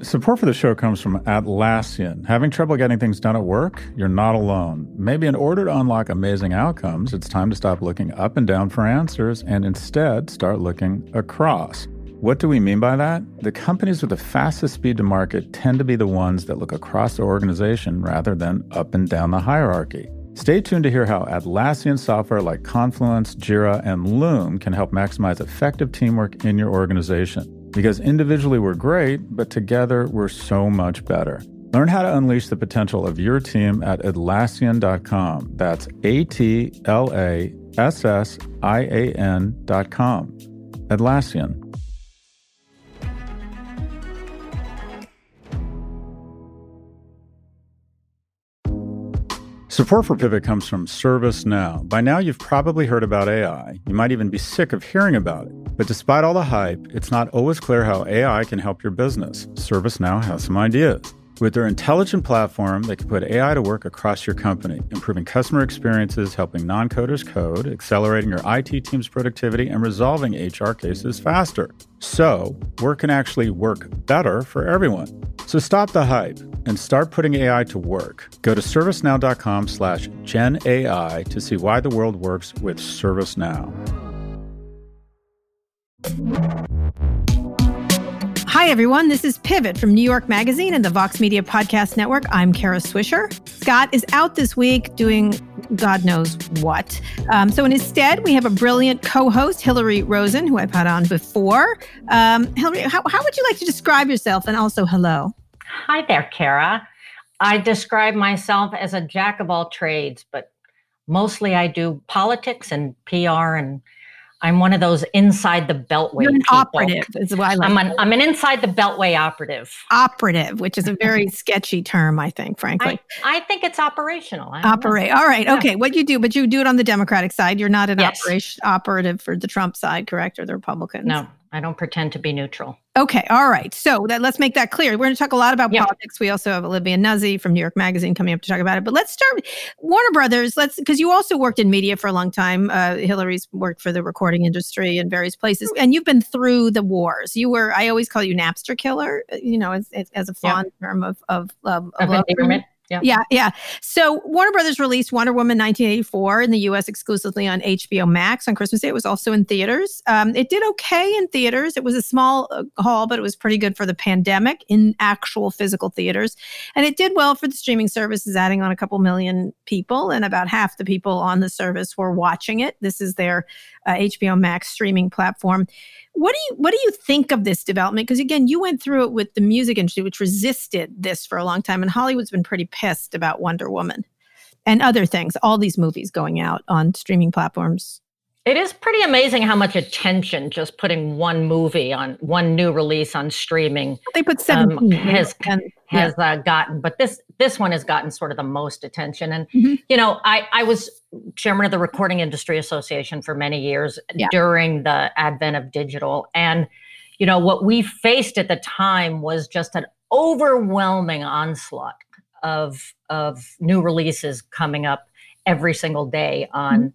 Support for the show comes from Atlassian. Having trouble getting things done at work? You're not alone. Maybe in order to unlock amazing outcomes, it's time to stop looking up and down for answers and instead start looking across. What do we mean by that? The companies with the fastest speed to market tend to be the ones that look across the organization rather than up and down the hierarchy. Stay tuned to hear how Atlassian software like Confluence, Jira, and Loom can help maximize effective teamwork in your organization. Because individually we're great, but together we're so much better. Learn how to unleash the potential of your team at Atlassian.com. That's Atlassian.com. Atlassian. Support for Pivot comes from ServiceNow. By now, you've probably heard about AI. You might even be sick of hearing about it. But despite all the hype, it's not always clear how AI can help your business. ServiceNow has some ideas. With their intelligent platform, they can put AI to work across your company, improving customer experiences, helping non-coders code, accelerating your IT team's productivity, and resolving HR cases faster. So, work can actually work better for everyone. So stop the hype and start putting AI to work. Go to servicenow.com/GenAI to see why the world works with ServiceNow. Hi, everyone. This is Pivot from New York Magazine and the Vox Media Podcast Network. I'm Kara Swisher. Scott is out this week doing God knows what. So in his stead, we have a brilliant co-host, Hillary Rosen, who I've had on before. Hillary, how would you like to describe yourself? And also, hello. Hi there, Kara. I describe myself as a jack of all trades, but mostly I do politics and PR, and I'm one of those inside the beltway You're an people. operative is what I like. I'm an inside the beltway operative. Operative, which is a very sketchy term, I think, frankly. I think it's operational. Operate. All right. Yeah. Okay. What you do, but you do it on the Democratic side. You're not an Yes. operative for the Trump side, correct? Or the Republicans? No, I don't pretend to be neutral. Okay. All right. So let's make that clear. We're going to talk a lot about politics. We also have Olivia Nuzzi from New York Magazine coming up to talk about it. But let's start Warner Brothers. Because you also worked in media for a long time. Hillary's worked for the recording industry in various places. And you've been through the wars. I always call you Napster killer, as a fond term of endearment. Yeah. So Warner Brothers released Wonder Woman 1984 in the U.S. exclusively on HBO Max on Christmas Day. It was also in theaters. It did okay in theaters. It was a small haul, but it was pretty good for the pandemic in actual physical theaters. And it did well for the streaming services, adding on a couple million people, and about half the people on the service were watching it. This is their HBO Max streaming platform. What do you think of this development? Because again, you went through it with the music industry, which resisted this for a long time, and Hollywood's been pretty pissed about Wonder Woman and other things. All these movies going out on streaming platforms. It is pretty amazing how much attention just putting one movie on one new release on streaming. They put 17 has gotten, but this one has gotten sort of the most attention. And I was chairman of the Recording Industry Association for many years during the advent of digital, and what we faced at the time was just an overwhelming onslaught of new releases coming up every single day on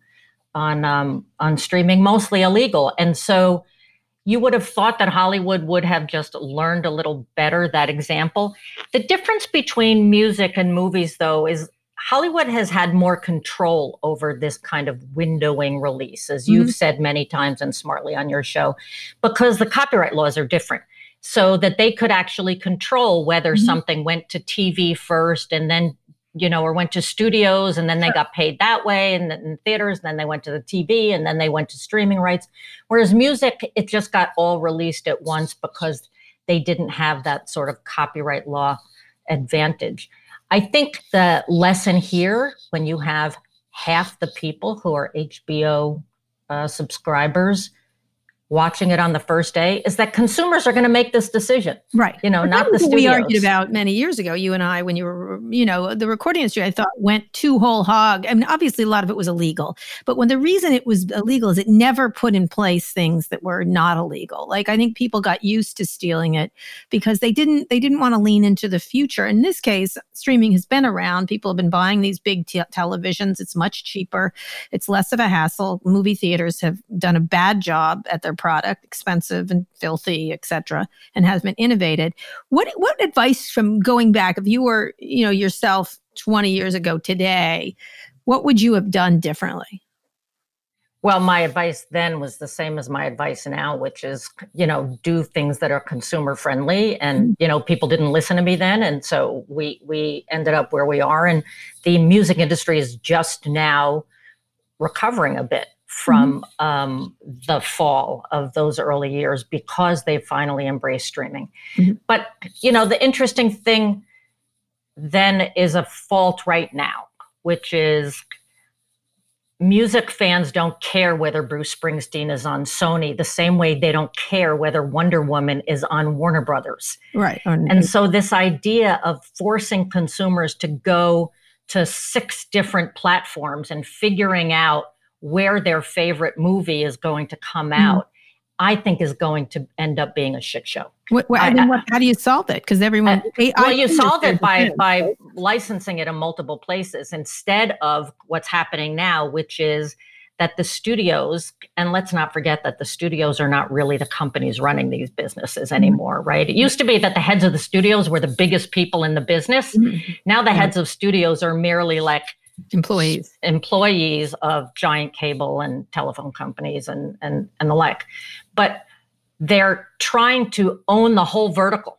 streaming, mostly illegal. And so you would have thought that Hollywood would have just learned a little better that example. The difference between music and movies, though, is Hollywood has had more control over this kind of windowing release, as you've said many times and smartly on your show, because the copyright laws are different. So that they could actually control whether something went to TV first and then or went to studios and then they got paid that way, and then in theaters, and then they went to the TV, and then they went to streaming rights. Whereas music, it just got all released at once because they didn't have that sort of copyright law advantage. I think the lesson here, when you have half the people who are HBO subscribers watching it on the first day, is that consumers are going to make this decision. Right. Not the studios. We argued about many years ago, you and I, when you were, the recording industry, I thought went too whole hog. I mean, obviously a lot of it was illegal, but when the reason it was illegal is it never put in place things that were not illegal. Like, I think people got used to stealing it because they didn't want to lean into the future. In this case, streaming has been around. People have been buying these big televisions. It's much cheaper. It's less of a hassle. Movie theaters have done a bad job at their product, expensive and filthy, et cetera, and has been innovated. What advice from going back, if you were, yourself 20 years ago today, what would you have done differently? Well, my advice then was the same as my advice now, which is, do things that are consumer friendly. And, people didn't listen to me then. And so we ended up where we are. And the music industry is just now recovering a bit from the fall of those early years because they finally embraced streaming. Mm-hmm. But, the interesting thing then is a fault right now, which is music fans don't care whether Bruce Springsteen is on Sony the same way they don't care whether Wonder Woman is on Warner Brothers. Right. And so this idea of forcing consumers to go to 6 different platforms and figuring out where their favorite movie is going to come out, I think is going to end up being a shit show. How do you solve it? Because everyone... you solve it by licensing it in multiple places instead of what's happening now, which is that the studios, and let's not forget that the studios are not really the companies running these businesses anymore, right? It used to be that the heads of the studios were the biggest people in the business. Now the heads of studios are merely like employees of giant cable and telephone companies and the like. But they're trying to own the whole vertical.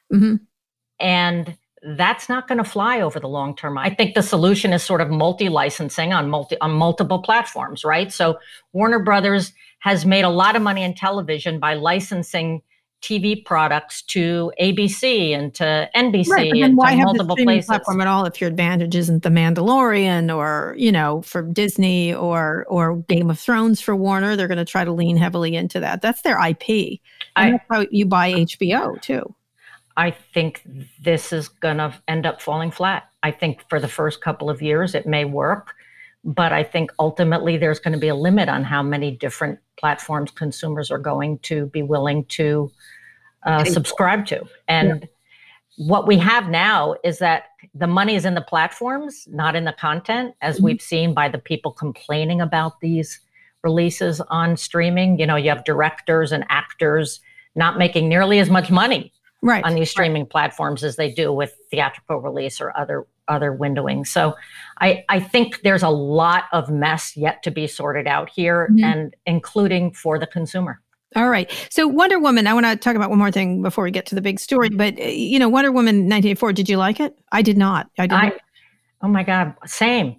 And that's not going to fly over the long term. I think the solution is sort of multi-licensing on multiple platforms, right? So Warner Brothers has made a lot of money in television by licensing TV products to ABC and to NBC and to multiple places. Platform at all if your advantage isn't The Mandalorian or, for Disney or Game of Thrones for Warner, they're going to try to lean heavily into that. That's their IP. And that's how you buy HBO too. I think this is going to end up falling flat. I think for the first couple of years it may work, but I think ultimately there's going to be a limit on how many different platforms consumers are going to be willing to subscribe to. And what we have now is that the money is in the platforms, not in the content, as we've seen by the people complaining about these releases on streaming. You have directors and actors not making nearly as much money on these streaming platforms as they do with theatrical release or other windowing. So I think there's a lot of mess yet to be sorted out here, and including for the consumer. All right. So Wonder Woman, I want to talk about one more thing before we get to the big story. But, Wonder Woman 1984, did you like it? I did not. Oh, my God. Same.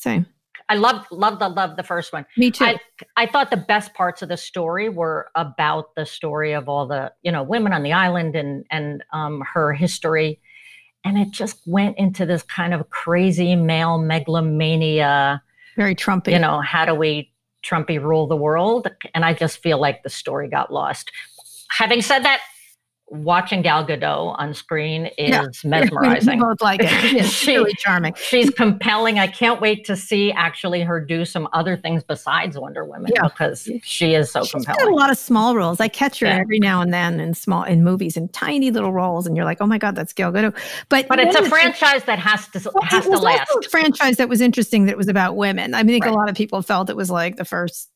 I loved the first one. Me too. I thought the best parts of the story were about the story of all the, women on the island and her history. And it just went into this kind of crazy male megalomania. Very Trumpy. How do we Trumpy rule the world? And I just feel like the story got lost. Having said that, watching Gal Gadot on screen is mesmerizing. We both like it. It's really charming. She's compelling. I can't wait to see actually her do some other things besides Wonder Woman because she is so compelling. She's got a lot of small roles. I catch her every now and then in movies in tiny little roles, and you're like, oh my God, that's Gal Gadot. But it's a franchise that has to last. Also a franchise that was interesting. That was about women. I think a lot of people felt it was like the first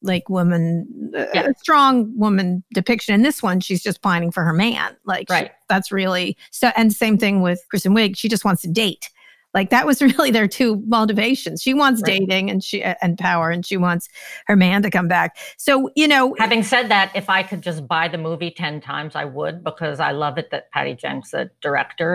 strong woman depiction. And this one, she's just pining for her man. That's really so. And same thing with Kristen Wiig. She just wants to date. That was really their two motivations. She wants dating and power, and she wants her man to come back. So, having said that, if I could just buy the movie 10 times, I would, because I love it that Patty Jenkins, the director,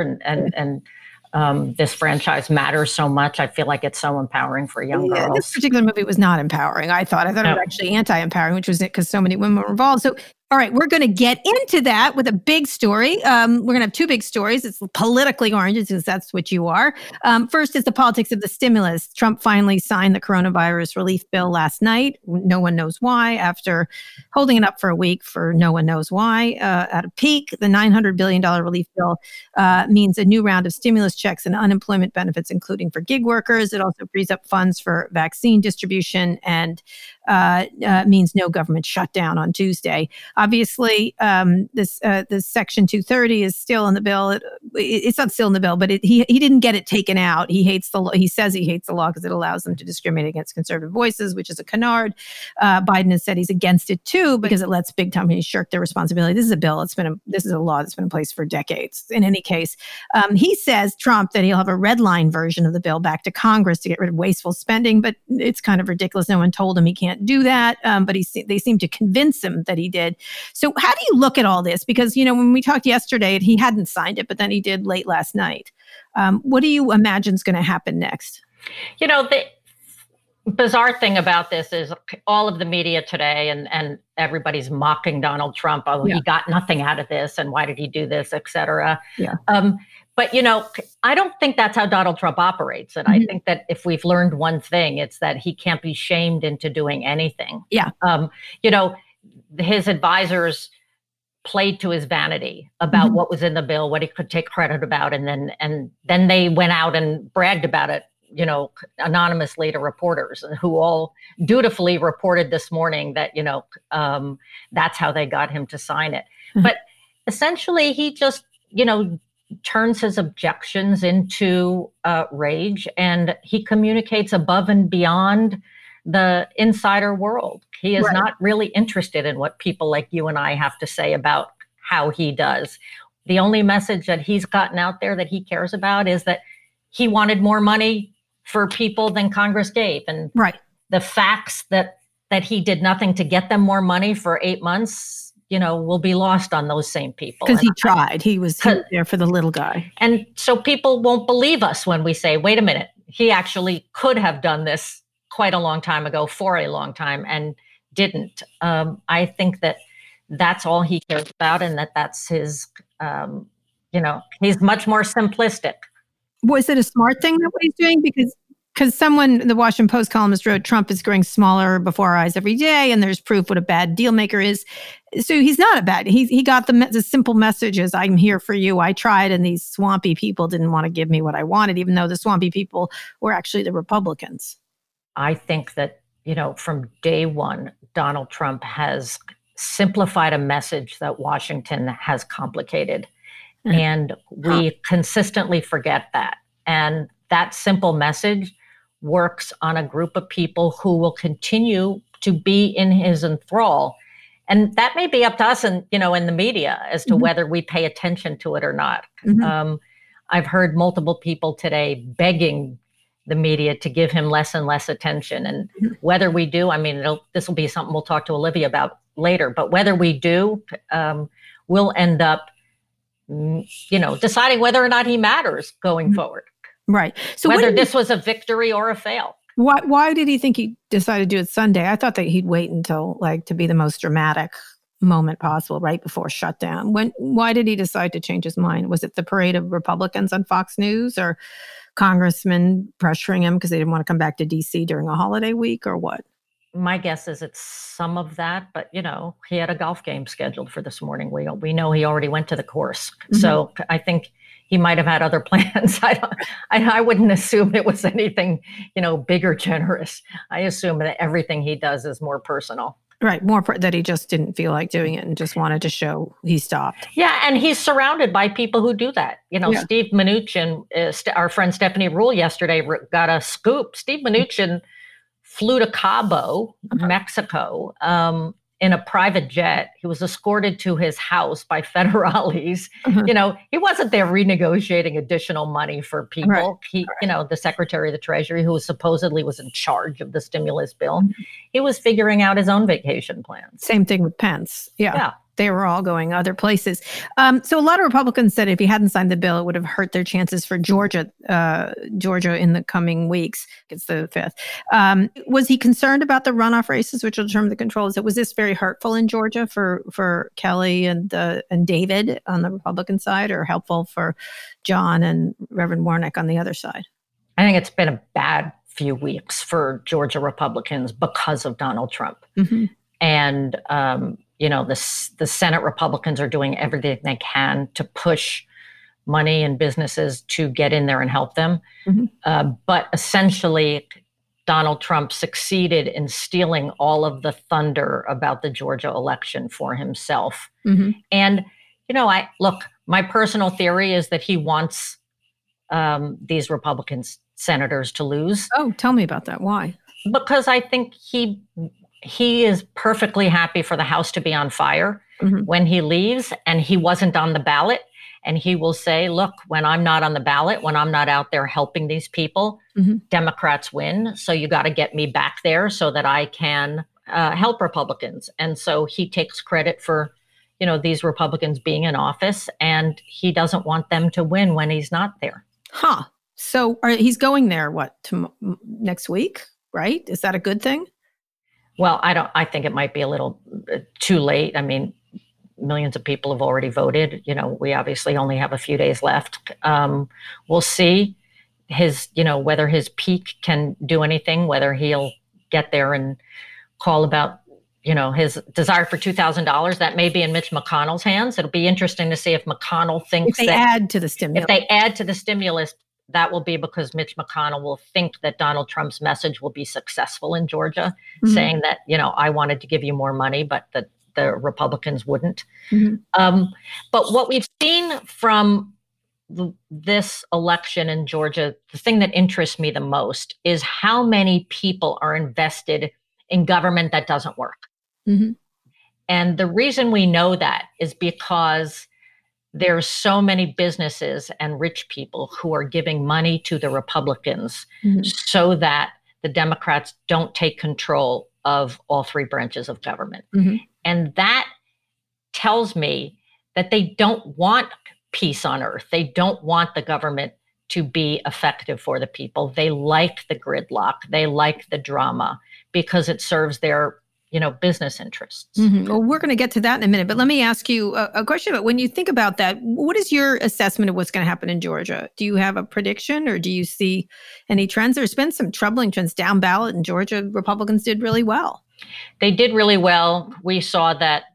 and this franchise matters so much. I feel like it's so empowering for young girls. This particular movie was not empowering. I thought it was actually anti-empowering, which was it because so many women were involved. So, all right, we're going to get into that with a big story. We're going to have 2 big stories. It's politically orange, because that's what you are. First is the politics of the stimulus. Trump finally signed the coronavirus relief bill last night. No one knows why. After holding it up for a week for no one knows why. At a peak, the $900 billion relief bill means a new round of stimulus checks and unemployment benefits, including for gig workers. It also frees up funds for vaccine distribution and means no government shutdown on Tuesday. Obviously, this Section 230 is still in the bill. It's not still in the bill, but he didn't get it taken out. He hates the law. He says he hates the law because it allows them to discriminate against conservative voices, which is a canard. Biden has said he's against it too because it lets big companies shirk their responsibility. This is a bill. This is a law that's been in place for decades. In any case, he says, Trump, that he'll have a red line version of the bill back to Congress to get rid of wasteful spending, but it's kind of ridiculous. No one told him he can't do that, but they seem to convince him that he did. So how do you look at all this? Because, when we talked yesterday, he hadn't signed it, but then he did late last night. What do you imagine is going to happen next? The bizarre thing about this is all of the media today and everybody's mocking Donald Trump. Oh, he got nothing out of this. And why did he do this, et cetera? Yeah. But, I don't think that's how Donald Trump operates. And I think that if we've learned one thing, it's that he can't be shamed into doing anything. Yeah. His advisors played to his vanity about what was in the bill, what he could take credit about. And then they went out and bragged about it, anonymously to reporters who all dutifully reported this morning that, that's how they got him to sign it. But essentially, he just, turns his objections into rage, and he communicates above and beyond the insider world. He is not really interested in what people like you and I have to say about how he does. The only message that he's gotten out there that he cares about is that he wanted more money for people than Congress gave. And the facts that he did nothing to get them more money for 8 months, will be lost on those same people. Because he tried. He was there for the little guy. And so people won't believe us when we say, wait a minute, he actually could have done this quite a long time ago for a long time and didn't. I think that that's all he cares about, and that's his, he's much more simplistic. Was it a smart thing that what he's doing? Because the Washington Post columnist wrote, Trump is growing smaller before our eyes every day, and there's proof what a bad deal maker is. So he's not a bad. He got the simple messages. I'm here for you. I tried, and these swampy people didn't want to give me what I wanted, even though the swampy people were actually the Republicans. I think that, from day one, Donald Trump has simplified a message that Washington has complicated. And we consistently forget that. And that simple message works on a group of people who will continue to be in his enthrall. And that may be up to us in the media as to whether we pay attention to it or not. I've heard multiple people today begging the media to give him less and less attention. And whether we do, this will be something we'll talk to Olivia about later, but whether we do, we'll end up, deciding whether or not he matters going forward. Right. So whether this was a victory or a fail. Why did he think he decided to do it Sunday? I thought that he'd wait until to be the most dramatic moment possible, right before shutdown. Why did he decide to change his mind? Was it the parade of Republicans on Fox News, or congressmen pressuring him because they didn't want to come back to D.C. during a holiday week, or what? My guess is it's some of that, but he had a golf game scheduled for this morning. We know he already went to the course, so I think he might have had other plans. I wouldn't assume it was anything big or generous. I assume that everything he does is more personal. Right, that he just didn't feel like doing it and just wanted to show he stopped. Yeah, and he's surrounded by people who do that. Steve Mnuchin, our friend Stephanie Rule yesterday got a scoop. Steve Mnuchin flew to Cabo, Mexico, in a private jet. He was escorted to his house by federales. He wasn't there renegotiating additional money for people. The Secretary of the Treasury, who supposedly was in charge of the stimulus bill, he was figuring out his own vacation plans. Same thing with Pence. Yeah. They were all going other places. So a lot of Republicans said if he hadn't signed the bill, it would have hurt their chances for Georgia in the coming weeks. It's the 5th. Was he concerned about the runoff races, which will determine the controls? Was this very hurtful in Georgia for Kelly and David on the Republican side, or helpful for John and Reverend Warnock on the other side? I think it's been a bad few weeks for Georgia Republicans because of Donald Trump. And the Senate Republicans are doing everything they can to push money and businesses to get in there and help them. But essentially, Donald Trump succeeded in stealing all of the thunder about the Georgia election for himself. Mm-hmm. And, my personal theory is that he wants these Republican senators to lose. Oh, tell me about that. Why? Because I think he is perfectly happy for the House to be on fire when he leaves, and he wasn't on the ballot. And he will say, look, when I'm not on the ballot, when I'm not out there helping these people, Democrats win. So you got to get me back there so that I can help Republicans. And so he takes credit for, these Republicans being in office, and he doesn't want them to win when he's not there. Huh. So he's going there, next week, right? Is that a good thing? Well, I think it might be a little too late. I mean, millions of people have already voted. We obviously only have a few days left. We'll see whether his peak can do anything, whether he'll get there and call about, his desire for $2,000. That may be in Mitch McConnell's hands. It'll be interesting to see if McConnell thinks if they add to the stimulus, that will be because Mitch McConnell will think that Donald Trump's message will be successful in Georgia, saying that, I wanted to give you more money, but that the Republicans wouldn't. But what we've seen from this election in Georgia, the thing that interests me the most is how many people are invested in government that doesn't work. And the reason we know that is because there's so many businesses and rich people who are giving money to the Republicans so that the Democrats don't take control of all three branches of government. And that tells me that they don't want peace on earth. They don't want the government to be effective for the people. They like the gridlock. They like the drama because it serves their business interests. Well, we're going to get to that in a minute, but let me ask you a question about when you think about that, what is your assessment of what's going to happen in Georgia? Do you have a prediction or do you see any trends? There's been some troubling trends down ballot in Georgia. Republicans did really well. They did really well. We saw that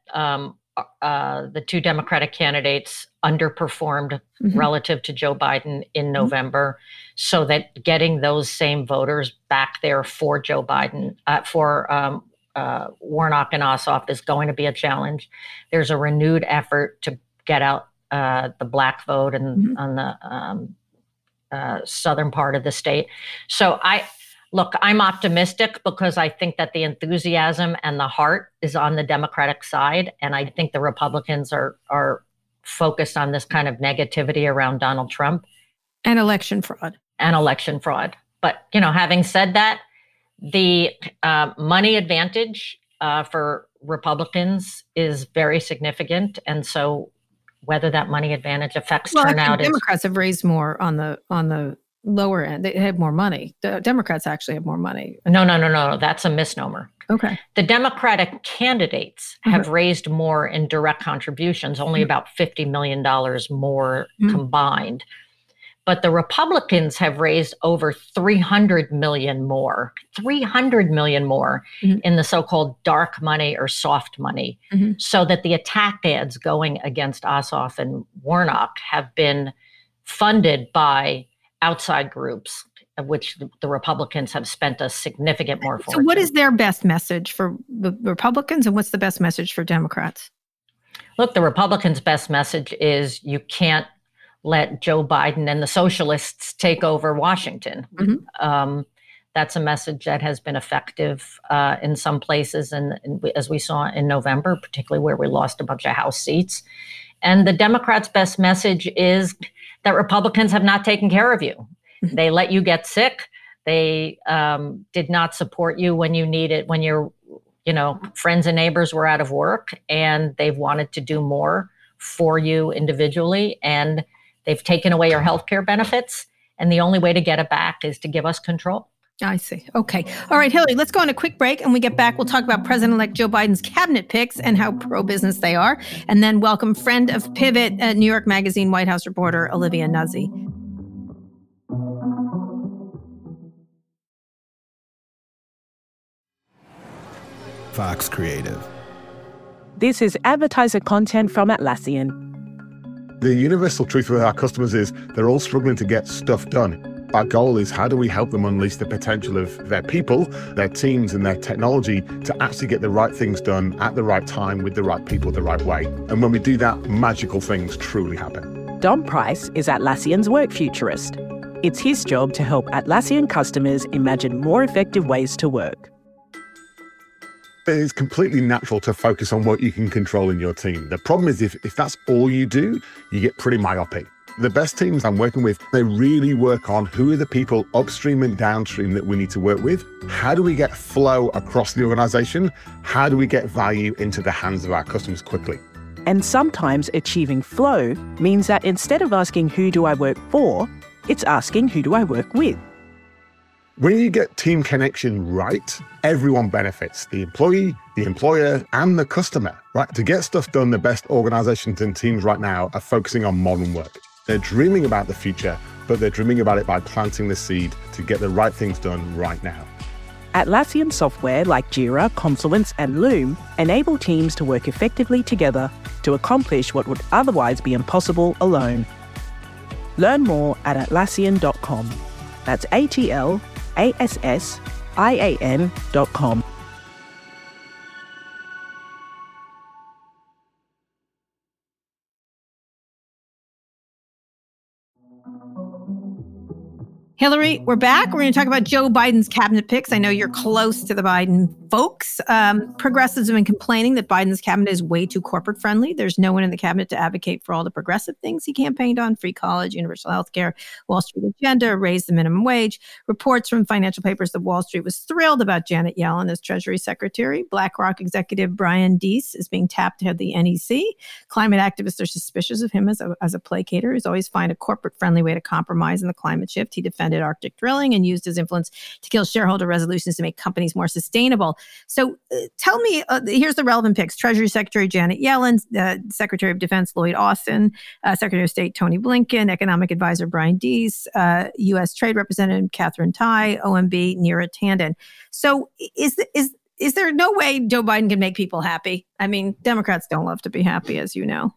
the two Democratic candidates underperformed relative to Joe Biden in November, so that getting those same voters back there for Joe Biden, for Warnock and Ossoff is going to be a challenge. There's a renewed effort to get out the black vote on the southern part of the state. So I'm optimistic because I think that the enthusiasm and the heart is on the Democratic side. And I think the Republicans are focused on this kind of negativity around Donald Trump. And election fraud. But, having said that, the money advantage for Republicans is very significant. And so whether that money advantage affects turnout Democrats have raised more on the lower end. They have more money. The Democrats actually have more money. No. That's a misnomer. Okay. The Democratic candidates have raised more in direct contributions, only about $50 million more combined. But the Republicans have raised over $300 million more in the so-called dark money or soft money, so that the attack ads going against Ossoff and Warnock have been funded by outside groups, of which the Republicans have spent a significant more fortune. So what is their best message for the Republicans and what's the best message for Democrats? Look, the Republicans' best message is you can't let Joe Biden and the socialists take over Washington. That's a message that has been effective in some places, and as we saw in November, particularly where we lost a bunch of House seats. And the Democrats' best message is that Republicans have not taken care of you. They let you get sick. They did not support you when you needed, when your friends and neighbors were out of work, and they've wanted to do more for you individually. And they've taken away your health care benefits. And the only way to get it back is to give us control. I see. Okay. All right, Hillary, let's go on a quick break. And we get back, we'll talk about President-elect Joe Biden's cabinet picks and how pro-business they are. And then welcome friend of Pivot, New York Magazine White House reporter Olivia Nuzzi. Fox Creative. This is advertiser content from Atlassian. The universal truth with our customers is they're all struggling to get stuff done. Our goal is how do we help them unleash the potential of their people, their teams, and their technology to actually get the right things done at the right time with the right people the right way. And when we do that, magical things truly happen. Don Price is Atlassian's work futurist. It's his job to help Atlassian customers imagine more effective ways to work. It's completely natural to focus on what you can control in your team. The problem is if that's all you do, you get pretty myopic. The best teams I'm working with, they really work on who are the people upstream and downstream that we need to work with. How do we get flow across the organization? How do we get value into the hands of our customers quickly? And sometimes achieving flow means that instead of asking who do I work for, it's asking who do I work with. When you get team connection right, everyone benefits. The employee, the employer, and the customer, right? To get stuff done, the best organizations and teams right now are focusing on modern work. They're dreaming about the future, but they're dreaming about it by planting the seed to get the right things done right now. Atlassian software like Jira, Confluence, and Loom enable teams to work effectively together to accomplish what would otherwise be impossible alone. Learn more at Atlassian.com. That's ATLASSIAN.com. Hillary, we're back. We're going to talk about Joe Biden's cabinet picks. I know you're close to the Biden folks. Progressives have been complaining that Biden's cabinet is way too corporate friendly. There's no one in the cabinet to advocate for all the progressive things he campaigned on: free college, universal health care, Wall Street agenda, raise the minimum wage. Reports from financial papers that Wall Street was thrilled about Janet Yellen as Treasury Secretary. BlackRock executive Brian Deese is being tapped to head the NEC. Climate activists are suspicious of him as a placater. He's always find a corporate-friendly way to compromise in the climate shift. He defended Arctic drilling and used his influence to kill shareholder resolutions to make companies more sustainable. So tell me, here's the relevant picks: Treasury Secretary Janet Yellen, Secretary of Defense Lloyd Austin, Secretary of State Tony Blinken, Economic Advisor Brian Deese, U.S. Trade Representative Catherine Tai, OMB Neera Tanden. So is there no way Joe Biden can make people happy? I mean, Democrats don't love to be happy, as you know.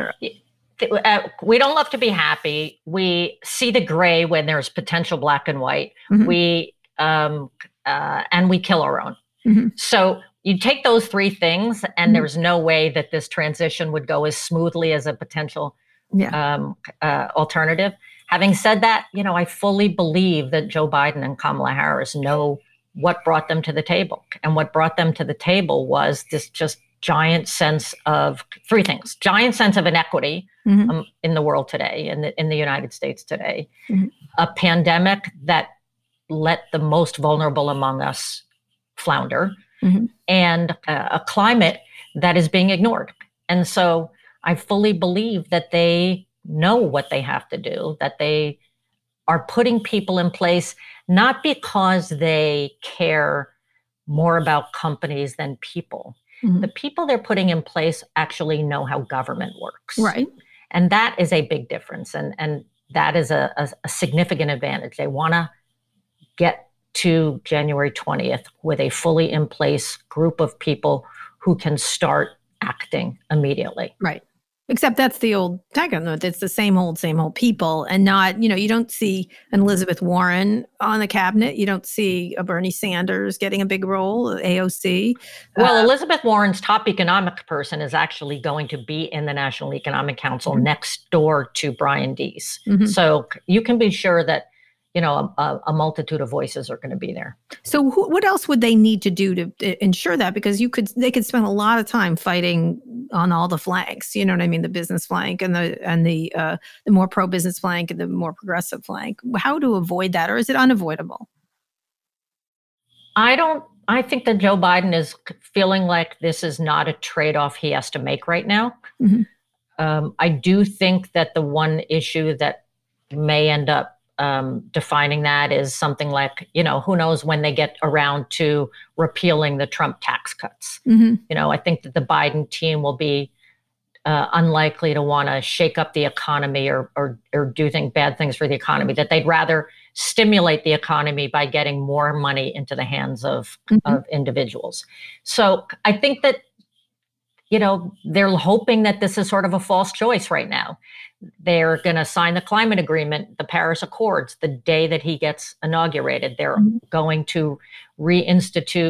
We don't love to be happy. We see the gray when there's potential black and white. Mm-hmm. And we kill our own. Mm-hmm. So you take those three things, and there's no way that this transition would go as smoothly as a potential alternative. Having said that, I fully believe that Joe Biden and Kamala Harris know what brought them to the table. And what brought them to the table was this just giant sense of three things: giant sense of inequity in the world today, in the United States today, a pandemic that let the most vulnerable among us flounder, and a climate that is being ignored. And so I fully believe that they know what they have to do, that they are putting people in place, not because they care more about companies than people. The people they're putting in place actually know how government works. Right. And that is a big difference. And that is a significant advantage. They want to get to January 20th with a fully in place group of people who can start acting immediately. Right. Except that's the old tagline. It's the same old people, and not, you don't see an Elizabeth Warren on the cabinet. You don't see a Bernie Sanders getting a big role, AOC. Well, Elizabeth Warren's top economic person is actually going to be in the National Economic Council next door to Brian Deese. So you can be sure that a multitude of voices are going to be there. So what else would they need to do to ensure that? Because they could spend a lot of time fighting on all the flanks. You know what I mean? The business flank and the more pro-business flank and the more progressive flank. How to avoid that, or is it unavoidable? I think that Joe Biden is feeling like this is not a trade-off he has to make right now. I do think that the one issue that may end up defining that is something like, who knows when they get around to repealing the Trump tax cuts. I think that the Biden team will be unlikely to want to shake up the economy or do bad things for the economy, that they'd rather stimulate the economy by getting more money into the hands of individuals. So I think that they're hoping that this is sort of a false choice right now. They're going to sign the climate agreement, the Paris Accords, the day that he gets inaugurated. They're going to reinstitute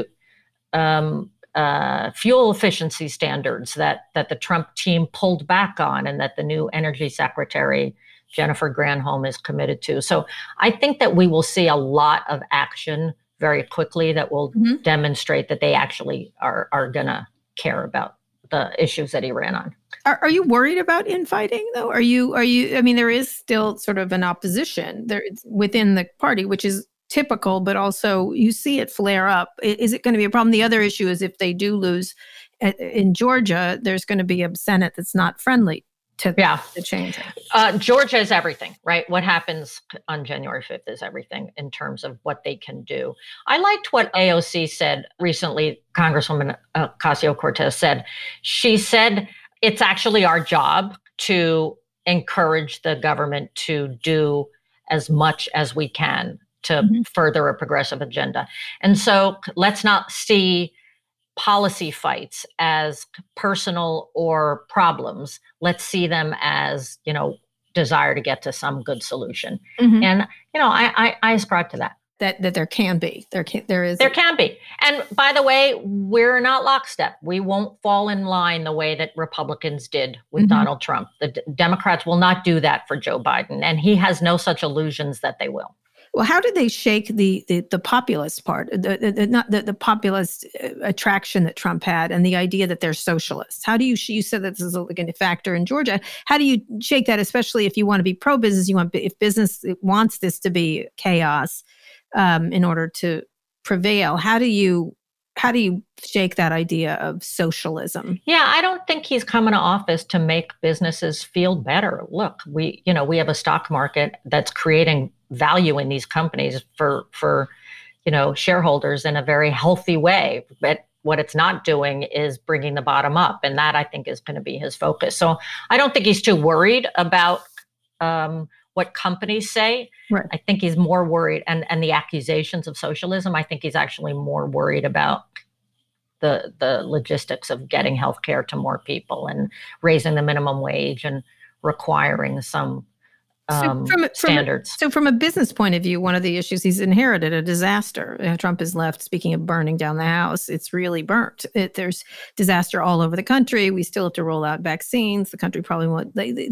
fuel efficiency standards that the Trump team pulled back on and that the new energy secretary, Jennifer Granholm, is committed to. So I think that we will see a lot of action very quickly that will demonstrate that they actually are going to care about the issues that he ran on. Are you worried about infighting, though? Are you? I mean, there is still sort of an opposition there within the party, which is typical, but also you see it flare up. Is it going to be a problem? The other issue is if they do lose in Georgia, there's going to be a Senate that's not friendly to the change. Georgia is everything, right? What happens on January 5th is everything in terms of what they can do. I liked what AOC said recently. Congresswoman Ocasio-Cortez said. She said, it's actually our job to encourage the government to do as much as we can to further a progressive agenda. And so let's not see policy fights as personal or problems. Let's see them as, desire to get to some good solution. And, I ascribe to that. That there can be. There can be. And by the way, we're not lockstep. We won't fall in line the way that Republicans did with Donald Trump. The Democrats will not do that for Joe Biden. And he has no such illusions that they will. Well, how did they shake the populist part, the populist attraction that Trump had, and the idea that they're socialists? How do you said that this is a factor in Georgia? How do you shake that, especially if you want to be pro-business? If business wants this to be chaos in order to prevail? How do you shake that idea of socialism? Yeah, I don't think he's coming to office to make businesses feel better. Look, we have a stock market that's creating value in these companies for shareholders in a very healthy way. But what it's not doing is bringing the bottom up. And that, I think, is going to be his focus. So I don't think he's too worried about what companies say. Right. I think he's more worried, and the accusations of socialism, I think he's actually more worried about the logistics of getting healthcare to more people and raising the minimum wage and requiring some standards. So from a business point of view, one of the issues, he's inherited a disaster. Trump has left, speaking of burning down the house, it's really burnt. There's disaster all over the country. We still have to roll out vaccines. The country probably won't.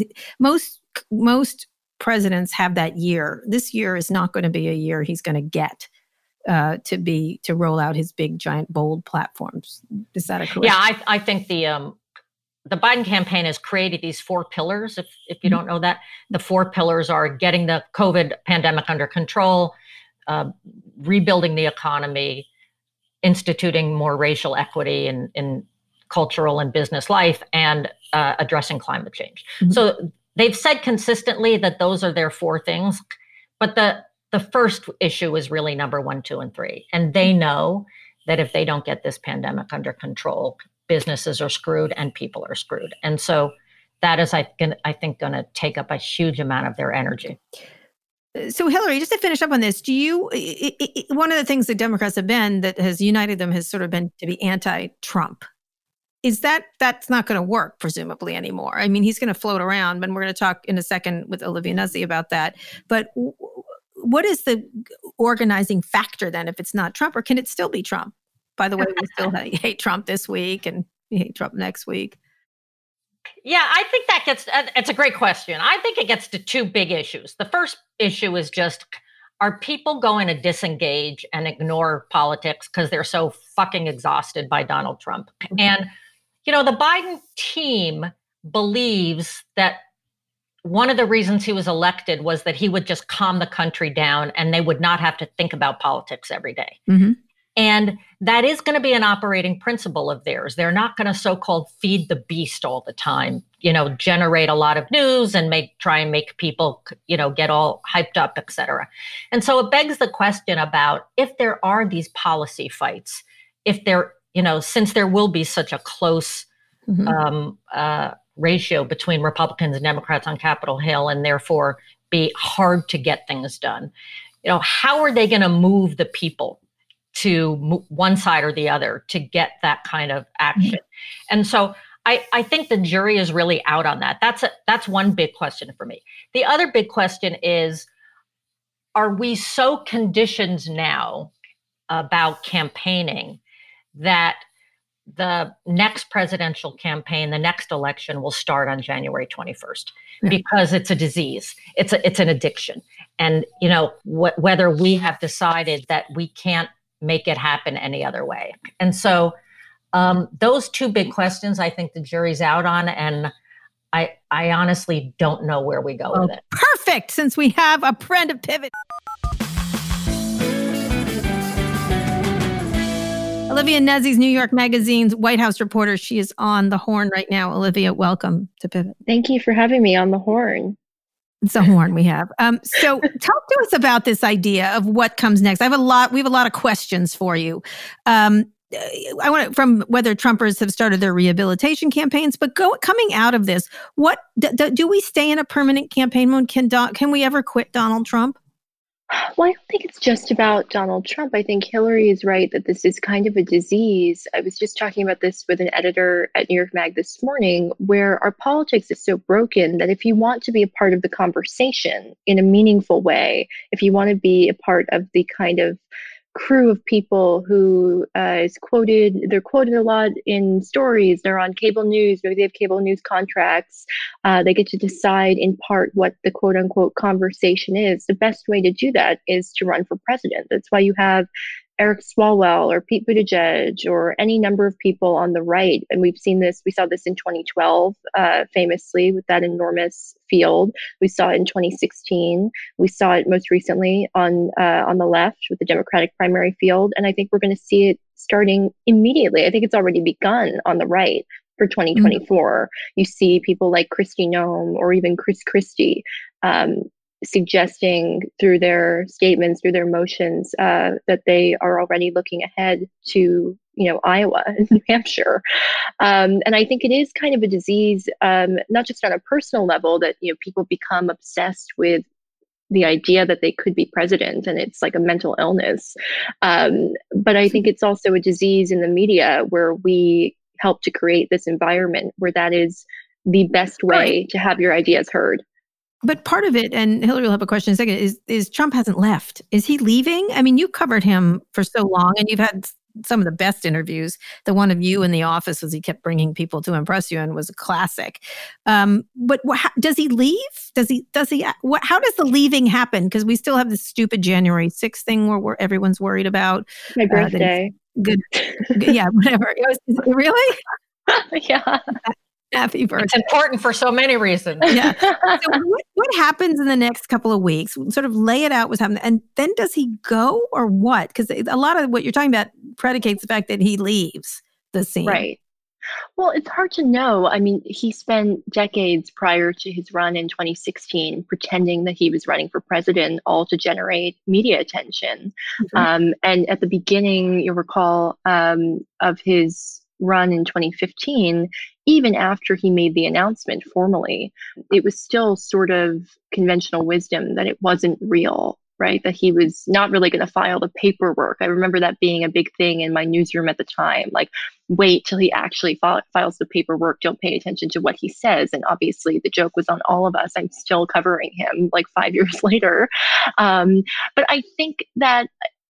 Most presidents have that year. This year is not going to be a year he's going to get to roll out his big, giant, bold platforms. Is that a correct? Yeah, I think the Biden campaign has created these 4 pillars. If you don't know that, the 4 pillars are getting the COVID pandemic under control, rebuilding the economy, instituting more racial equity in cultural and business life, and addressing climate change. So they've said consistently that those are their 4 things, but the first issue is really number 1, 2, and 3. And they know that if they don't get this pandemic under control, businesses are screwed and people are screwed. And so that is, I think, going to take up a huge amount of their energy. So Hillary, just to finish up on this, one of the things that Democrats have been that has united them has sort of been to be anti-Trump. Is that's not going to work, presumably, anymore? I mean, he's going to float around, but we're going to talk in a second with Olivia Nuzzi about that. But what is the organizing factor then if it's not Trump, or can it still be Trump? By the way, we still hate Trump this week and we hate Trump next week. Yeah, I think it's a great question. I think it gets to 2 big issues. The first issue is just, are people going to disengage and ignore politics because they're so fucking exhausted by Donald Trump? And, the Biden team believes that one of the reasons he was elected was that he would just calm the country down and they would not have to think about politics every day. And that is going to be an operating principle of theirs. They're not going to so-called feed the beast all the time, generate a lot of news and try and make people, get all hyped up, et cetera. And so it begs the question about if there are these policy fights, since there will be such a close ratio between Republicans and Democrats on Capitol Hill, and therefore be hard to get things done. How are they going to move the people to one side or the other to get that kind of action? And so I think the jury is really out on that. That's one big question for me. The other big question is, are we so conditioned now about campaigning that the next presidential campaign, the next election will start on January 21st because it's a disease. It's an addiction. And, whether we have decided that we can't make it happen any other way. And so those two big questions, I think the jury's out on. And I honestly don't know where we go with it. Perfect. Since we have a friend of Pivot. Olivia Nezzi's New York Magazine's White House reporter. She is on the horn right now. Olivia, welcome to Pivot. Thank you for having me on the horn. It's a horn we have. So talk to us about this idea of what comes next. We have a lot of questions for you. I want from whether Trumpers have started their rehabilitation campaigns, but coming out of this, what do we stay in a permanent campaign mode? Can we ever quit Donald Trump? Well, I don't think it's just about Donald Trump. I think Hillary is right that this is kind of a disease. I was just talking about this with an editor at New York Mag this morning, where our politics is so broken that if you want to be a part of the conversation in a meaningful way, if you want to be a part of the kind of crew of people who they're quoted a lot in stories, they're on cable news, maybe they have cable news contracts, they get to decide in part what the quote unquote conversation is. The best way to do that is to run for president. That's why you have Eric Swalwell or Pete Buttigieg or any number of people on the right. And we saw this in 2012, famously with that enormous field. We saw it in 2016. We saw it most recently on the left with the Democratic primary field. And I think we're going to see it starting immediately. I think it's already begun on the right for 2024. You see people like Kristi Noem or even Chris Christie suggesting through their statements, through their motions, that they are already looking ahead to, Iowa and New Hampshire. And I think it is kind of a disease, not just on a personal level, that, people become obsessed with the idea that they could be president, and it's like a mental illness. But I think it's also a disease in the media where we help to create this environment where that is the best way to have your ideas heard. But part of it, and Hillary will have a question in a second, is Trump hasn't left. Is he leaving? I mean, you covered him for so long, and you've had some of the best interviews. The one of you in the office, as he kept bringing people to impress you, and was a classic. But does he leave? How does the leaving happen? Because we still have this stupid January 6th thing where everyone's worried about. My birthday. Good. Yeah, whatever. Really? Yeah. Happy birthday. It's important for so many reasons. Yeah. So what happens in the next couple of weeks? Sort of lay it out what's happening. And then does he go or what? Because a lot of what you're talking about predicates the fact that he leaves the scene. Right. Well, it's hard to know. I mean, he spent decades prior to his run in 2016 pretending that he was running for president, all to generate media attention. And at the beginning, you'll recall, of his run in 2015, even after he made the announcement formally, it was still sort of conventional wisdom that it wasn't real, right? That he was not really going to file the paperwork. I remember that being a big thing in my newsroom at the time, like, wait till he actually files the paperwork. Don't pay attention to what he says. And obviously the joke was on all of us. I'm still covering him like 5 years later. But I think that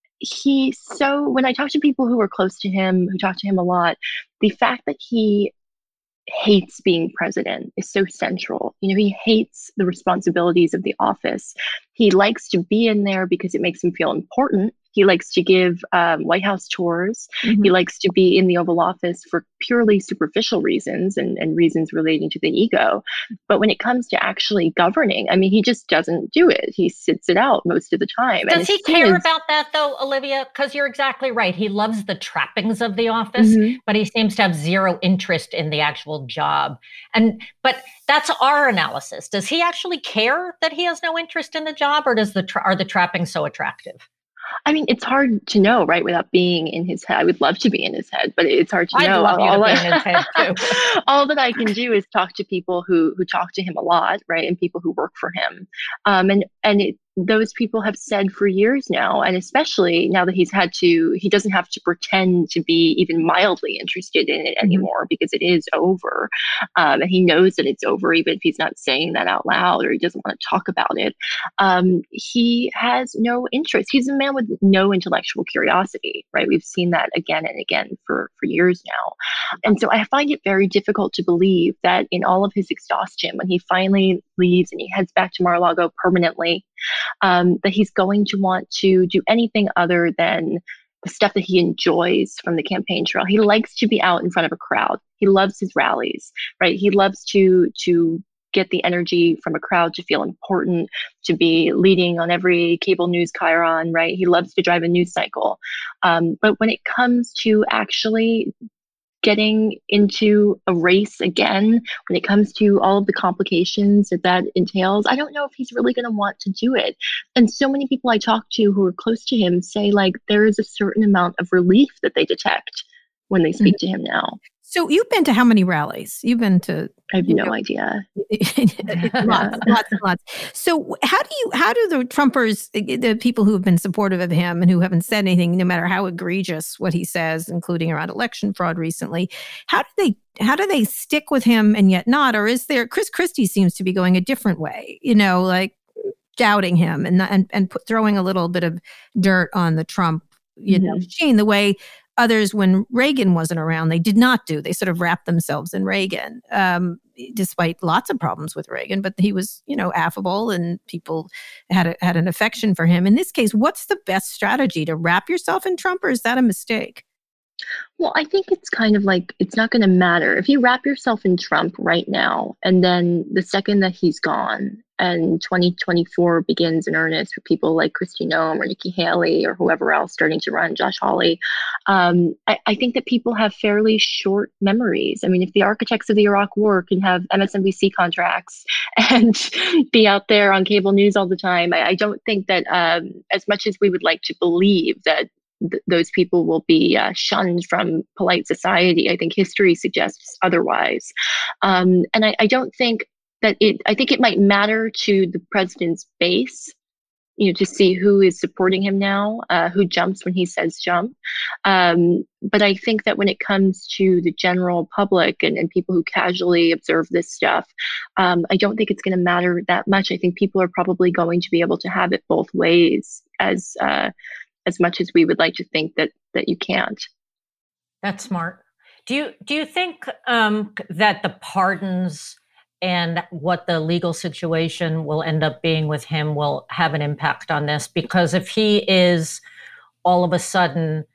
when I talk to people who are close to him, who talk to him a lot, the fact that he hates being president is so central. He hates the responsibilities of the office. He likes to be in there because it makes him feel important. He likes to give White House tours. He likes to be in the Oval Office for purely superficial reasons and reasons relating to the ego. But when it comes to actually governing, I mean, he just doesn't do it. He sits it out most of the time. Does he care about that, though, Olivia? Because you're exactly right. He loves the trappings of the office, but he seems to have zero interest in the actual job. But that's our analysis. Does he actually care that he has no interest in the job, or are the trappings so attractive? I mean, it's hard to know, right? Without being in his head. I would love to be in his head, but it's hard to know. I'd love you to be in his head too. All that I can do is talk to people who talk to him a lot, right? And people who work for him. And those people have said for years now, and especially now that he doesn't have to pretend to be even mildly interested in it anymore because it is over. And he knows that it's over, even if he's not saying that out loud or he doesn't want to talk about it. He has no interest. He's a man with no intellectual curiosity, right? We've seen that again and again for years now. And so I find it very difficult to believe that in all of his exhaustion, when he finally leaves and he heads back to Mar-a-Lago permanently, that he's going to want to do anything other than the stuff that he enjoys from the campaign trail. He likes to be out in front of a crowd. He loves his rallies, right? He loves to get the energy from a crowd, to feel important, to be leading on every cable news chyron, right? He loves to drive a news cycle. But when it comes to actually getting into a race again, when it comes to all of the complications that entails, I don't know if he's really going to want to do it. And so many people I talk to who are close to him say, like, there is a certain amount of relief that they detect when they speak to him now. So you've been to how many rallies? You've been to... I have no idea. lots and lots. So how do the Trumpers, the people who have been supportive of him and who haven't said anything, no matter how egregious what he says, including around election fraud recently, how do they stick with him and yet not? Or is there... Chris Christie seems to be going a different way, like doubting him and throwing a little bit of dirt on the Trump machine, the way others, when Reagan wasn't around, they did not do. They sort of wrapped themselves in Reagan, despite lots of problems with Reagan. But he was, affable, and people had an affection for him. In this case, what's the best strategy? To wrap yourself in Trump, or is that a mistake? Well, I think it's kind of like, it's not going to matter. If you wrap yourself in Trump right now, and then the second that he's gone and 2024 begins in earnest with people like Kristi Noem or Nikki Haley or whoever else starting to run, Josh Hawley, I think that people have fairly short memories. I mean, if the architects of the Iraq War can have MSNBC contracts and be out there on cable news all the time, I don't think that as much as we would like to believe that those people will be shunned from polite society, I think history suggests otherwise. And I don't think that I think it might matter to the president's base, to see who is supporting him now, who jumps when he says jump. But I think that when it comes to the general public and people who casually observe this stuff, I don't think it's going to matter that much. I think people are probably going to be able to have it both ways, as much as we would like to think that you can't. That's smart. Do you think that the pardons and what the legal situation will end up being with him will have an impact on this? Because if he is all of a sudden,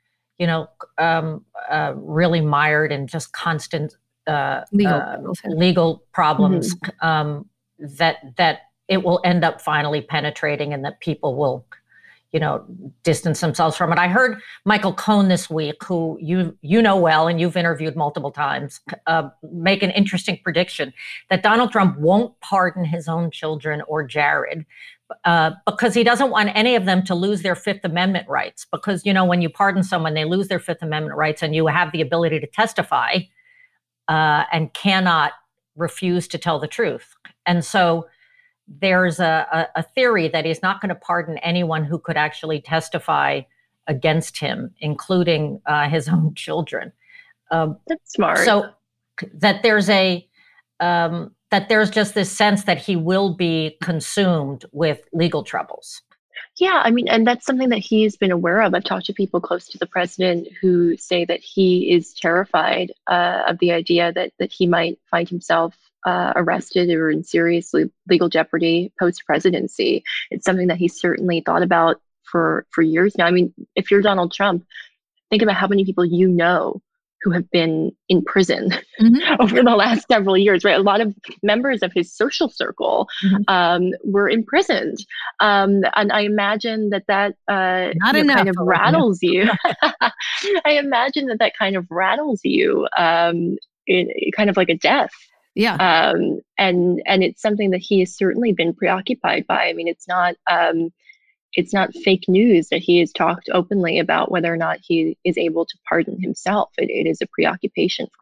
really mired in just constant legal problems, that it will end up finally penetrating, and that people will, distance themselves from it. I heard Michael Cohen this week, who you know well and you've interviewed multiple times, make an interesting prediction that Donald Trump won't pardon his own children or Jared because he doesn't want any of them to lose their Fifth Amendment rights. Because, when you pardon someone, they lose their Fifth Amendment rights, and you have the ability to testify and cannot refuse to tell the truth. And so there's a theory that he's not going to pardon anyone who could actually testify against him, including his own children. That's smart. So that there's just this sense that he will be consumed with legal troubles. Yeah, I mean, and that's something that he has been aware of. I've talked to people close to the president who say that he is terrified of the idea that he might find himself arrested or in serious legal jeopardy post-presidency. It's something that he's certainly thought about for years now. I mean, if you're Donald Trump, think about how many people who have been in prison over the last several years, right? A lot of members of his social circle were imprisoned. And I imagine that kind of rattles you. I imagine that kind of rattles you, kind of like a death. Yeah. And it's something that he has certainly been preoccupied by. I mean, it's not fake news that he has talked openly about whether or not he is able to pardon himself. It is a preoccupation for him.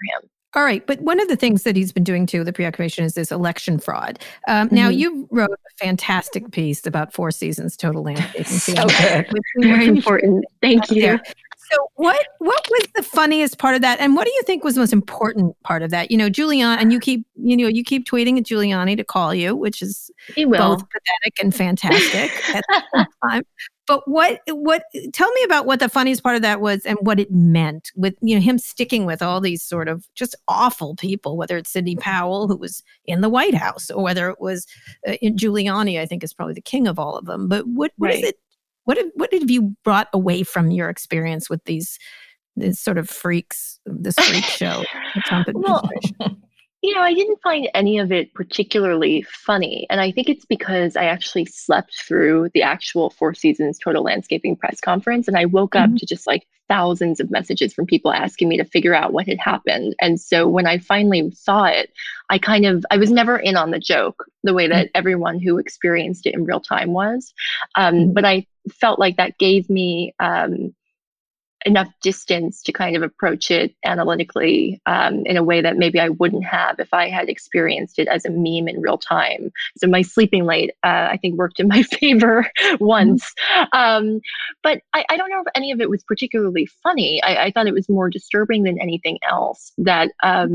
All right. But one of the things that he's been doing too, the preoccupation, is this election fraud. Now, you wrote a fantastic piece about Four Seasons Total Landscape. So good. Very important. Thank you. Yeah. So what was the funniest part of that? And what do you think was the most important part of that? Giuliani, and you keep tweeting at Giuliani to call you, which is both pathetic and fantastic at the same time. But tell me about what the funniest part of that was and what it meant with, him sticking with all these sort of just awful people, whether it's Sidney Powell, who was in the White House, or whether it was Giuliani, I think is probably the king of all of them. But what is it? What have you brought away from your experience with these sort of freaks, this freak show, the Trump administration? I didn't find any of it particularly funny. And I think it's because I actually slept through the actual Four Seasons Total Landscaping press conference. And I woke up to just like thousands of messages from people asking me to figure out what had happened. And so when I finally saw it, I was never in on the joke the way that everyone who experienced it in real time was. But I felt like that gave me enough distance to kind of approach it analytically in a way that maybe I wouldn't have if I had experienced it as a meme in real time. So my sleeping late, I think, worked in my favor once. But I don't know if any of it was particularly funny. I thought it was more disturbing than anything else that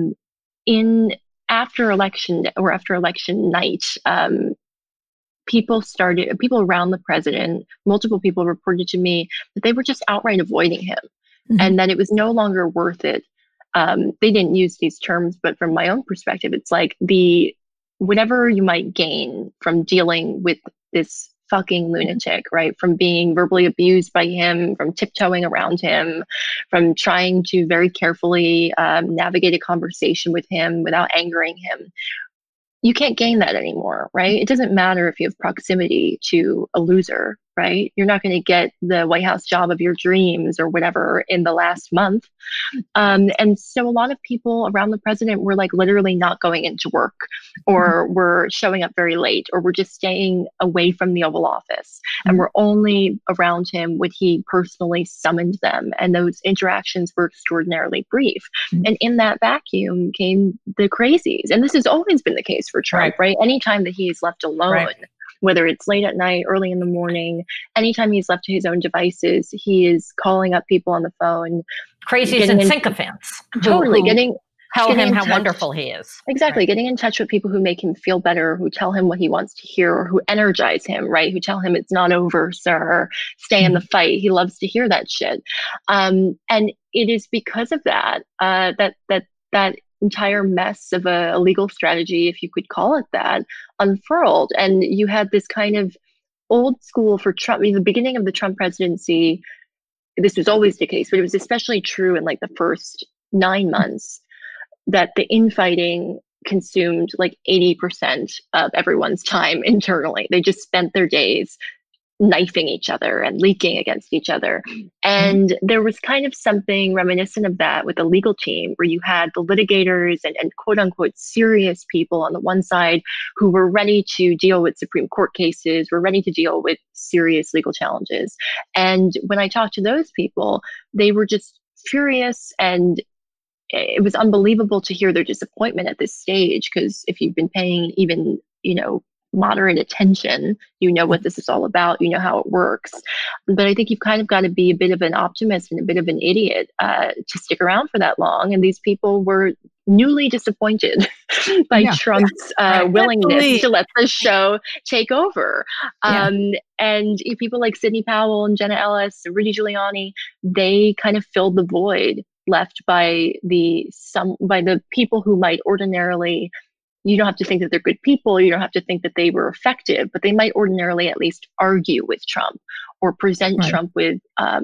after election night, people around the president, multiple people reported to me that they were just outright avoiding him and that it was no longer worth it. They didn't use these terms, but from my own perspective, it's like whatever you might gain from dealing with this fucking lunatic, right? From being verbally abused by him, from tiptoeing around him, from trying to very carefully navigate a conversation with him without angering him. You can't gain that anymore, right? It doesn't matter if you have proximity to a loser, right? You're not going to get the White House job of your dreams or whatever in the last month. And so a lot of people around the president were like literally not going into work, or were showing up very late, or were just staying away from the Oval Office and were only around him when he personally summoned them. And those interactions were extraordinarily brief. And in that vacuum came the crazies. And this has always been the case for Trump, right? Anytime that he's left alone, whether it's late at night, early in the morning, anytime he's left to his own devices, he is calling up people on the phone. Crazies and sycophants. Totally. Tell him how wonderful he is. Exactly. Right. Getting in touch with people who make him feel better, who tell him what he wants to hear, or who energize him, right? Who tell him it's not over, sir. Stay in the fight. He loves to hear that shit. And it is because of that, that entire mess of a legal strategy, if you could call it that, unfurled. And you had this kind of old school for Trump. The beginning of the Trump presidency, this was always the case, but it was especially true in like the first 9 months, that the infighting consumed like 80% of everyone's time internally. They just spent their days knifing each other and leaking against each other. And there was kind of something reminiscent of that with the legal team, where you had the litigators and quote unquote serious people on the one side who were ready to deal with Supreme Court cases, were ready to deal with serious legal challenges. And when I talked to those people, they were just furious, and it was unbelievable to hear their disappointment at this stage, because if you've been paying even, moderate attention, you know what this is all about, you know how it works. But I think you've kind of got to be a bit of an optimist and a bit of an idiot to stick around for that long. And these people were newly disappointed by Trump's willingness to let the show take over. And people like Sidney Powell and Jenna Ellis, Rudy Giuliani, they kind of filled the void left by the people who might ordinarily, you don't have to think that they're good people, you don't have to think that they were effective, but they might ordinarily at least argue with Trump or present Trump with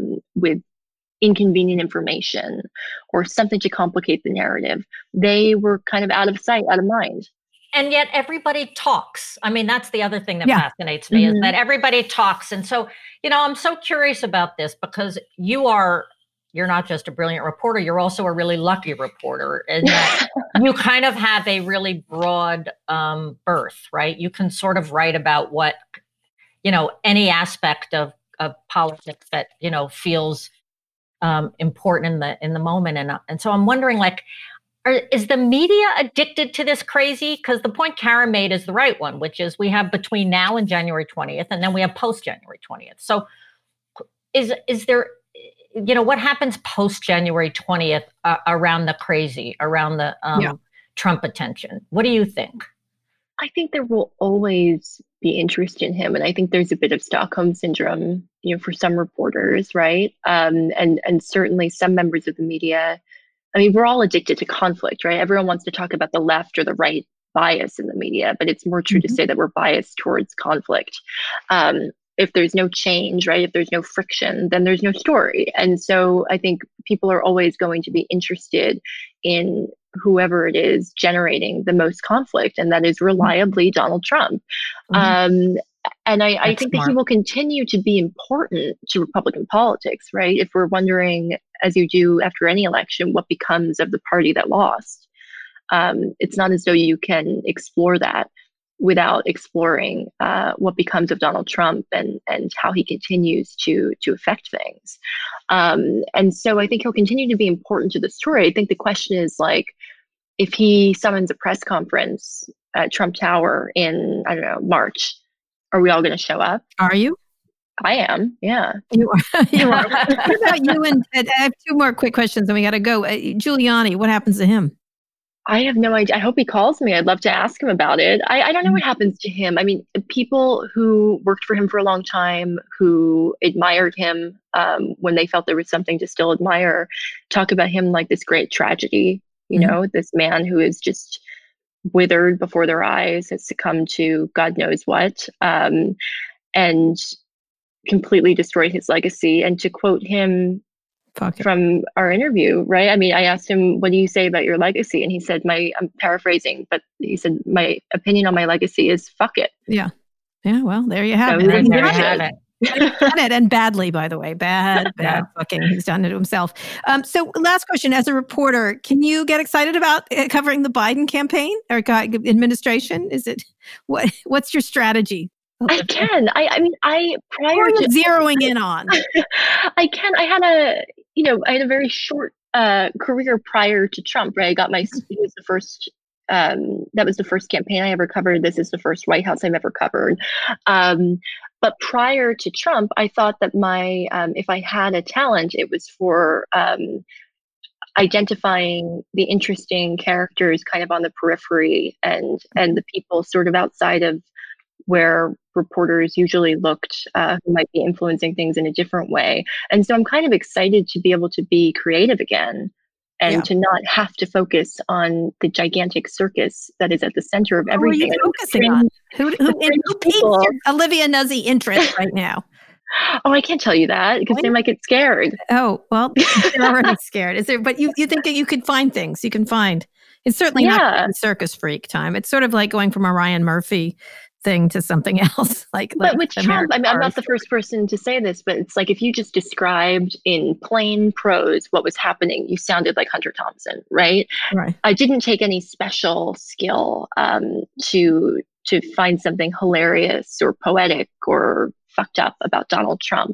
inconvenient information or something to complicate the narrative. They were kind of out of sight, out of mind. And yet everybody talks. I mean, that's the other thing that fascinates me, is that everybody talks. And so, I'm so curious about this, because you're not just a brilliant reporter, you're also a really lucky reporter. And you kind of have a really broad berth, right? You can sort of write about what, any aspect of politics that, feels important in the moment. And so I'm wondering, like, is the media addicted to this crazy? Because the point Karen made is the right one, which is we have between now and January 20th, and then we have post January 20th. So is there, what happens post January 20th around the crazy, around the Trump attention? What do you think? I think there will always be interest in him. And I think there's a bit of Stockholm syndrome, for some reporters, right? And certainly some members of the media. I mean, we're all addicted to conflict, right? Everyone wants to talk about the left or the right bias in the media, but it's more true to say that we're biased towards conflict. If there's no change, right? If there's no friction, then there's no story. And so I think people are always going to be interested in whoever it is generating the most conflict, and that is reliably Donald Trump. And I think that he will continue to be important to Republican politics, right? If we're wondering, as you do after any election, what becomes of the party that lost, it's not as though you can explore that without exploring what becomes of Donald Trump and how he continues to affect things. And so I think he'll continue to be important to the story. I think the question is, like, if he summons a press conference at Trump Tower in, I don't know, March, are we all going to show up? Are you? I am. Yeah. You are. You are. What about you? And I have two more quick questions and we got to go. Giuliani, what happens to him? I have no idea. I hope he calls me. I'd love to ask him about it. I don't know what happens to him. I mean, people who worked for him for a long time, who admired him when they felt there was something to still admire, talk about him like this great tragedy, this man who is just withered before their eyes, has succumbed to God knows what, and completely destroyed his legacy. And to quote him from our interview, right? I mean, I asked him, what do you say about your legacy? And he said, I'm paraphrasing, but he said, my opinion on my legacy is fuck it. Yeah. Yeah. Well, there you have it. There you have it. He's done it, and badly, by the way. Bad fucking. He's done it to himself. So last question, as a reporter, can you get excited about covering the Biden campaign or administration? Is it, what's your strategy? I can. I mean, prior to zeroing in on. I can. I had a very short career prior to Trump, right? He was the first, that was the first campaign I ever covered. This is the first White House I've ever covered. But prior to Trump, I thought that if I had a talent, it was for identifying the interesting characters kind of on the periphery and the people sort of outside of where reporters usually looked, who might be influencing things in a different way. And so I'm kind of excited to be able to be creative again and to not have to focus on the gigantic circus that is at the center of everything. Who are you focusing on? Who piques your Olivia Nuzzi interest right now? Oh, I can't tell you that because they might get scared. Oh, well, they're already scared. Is there? But you think that you could find things. You can find. It's certainly not circus freak time. It's sort of like going from a Ryan Murphy thing to something else. But with Trump, I mean, I'm not the first person to say this, but it's like if you just described in plain prose what was happening, you sounded like Hunter Thompson, right? Right. I didn't take any special skill to find something hilarious or poetic or fucked up about Donald Trump.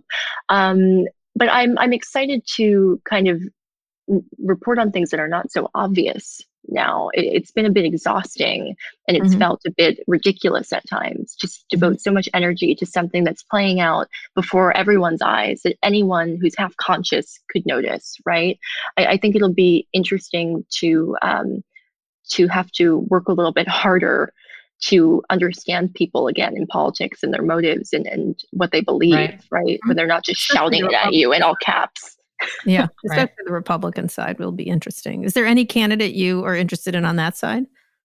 But I'm excited to kind of report on things that are not so obvious now. It's been a bit exhausting and it's felt a bit ridiculous at times, just devote so much energy to something that's playing out before everyone's eyes that anyone who's half conscious could notice, right? I think it'll be interesting to have to work a little bit harder to understand people again in politics and their motives and what they believe, right? When they're not just shouting it at you in all caps. Yeah, especially the Republican side will be interesting. Is there any candidate you are interested in on that side?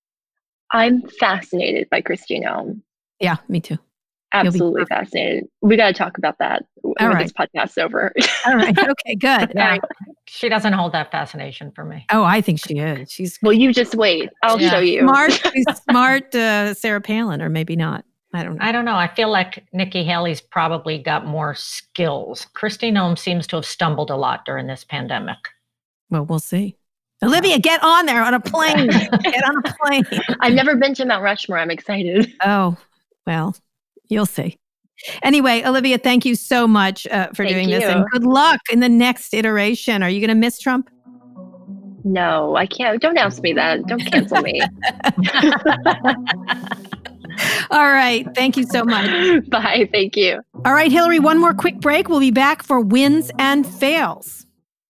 I'm fascinated by Kristi Noem. Yeah, me too. Absolutely fascinated. We got to talk about that when this podcast's over. All right. Okay, good. Yeah. She doesn't hold that fascination for me. Oh, I think she is. Well, you just wait. I'll show you. Smart Sarah Palin, or maybe not. I don't know. I feel like Nikki Haley's probably got more skills. Kristi Noem seems to have stumbled a lot during this pandemic. Well, we'll see. Olivia, get on there on a plane. Get on a plane. I've never been to Mount Rushmore. I'm excited. Oh, well, you'll see. Anyway, Olivia, thank you so much for doing this. And good luck in the next iteration. Are you going to miss Trump? No, I can't. Don't ask me that. Don't cancel me. All right. Thank you so much. Bye. Thank you. All right, Hillary, one more quick break. We'll be back for wins and fails.